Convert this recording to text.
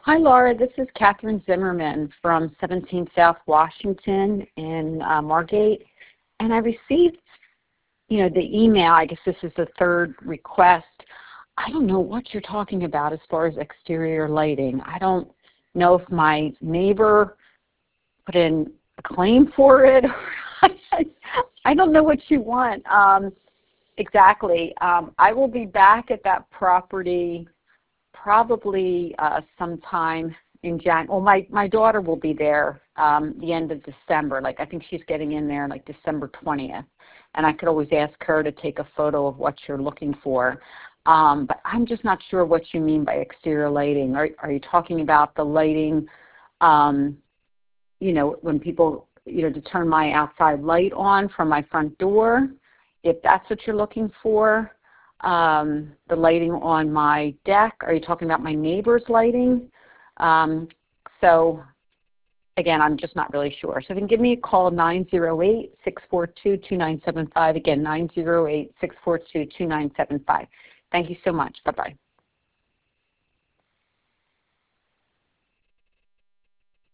Hi, Laura. This is Catherine Zimmerman from 17 South Washington in Margate. And I received, the email. I guess this is the third request. I don't know what you're talking about as far as exterior lighting. I don't know if my neighbor put in a claim for it. I don't know what you want exactly. I will be back at that property probably sometime in January. Well, my daughter will be there the end of December. Like, I think she's getting in there like December 20th. And I could always ask her to take a photo of what you're looking for. But I'm just not sure what you mean by exterior lighting. Are you talking about the lighting, when people, to turn my outside light on from my front door? If that's what you're looking for, the lighting on my deck. Are you talking about my neighbor's lighting? So, again, I'm just not really sure. So if you can give me a call, 908-642-2975. Again, 908-642-2975. Thank you so much. Bye-bye.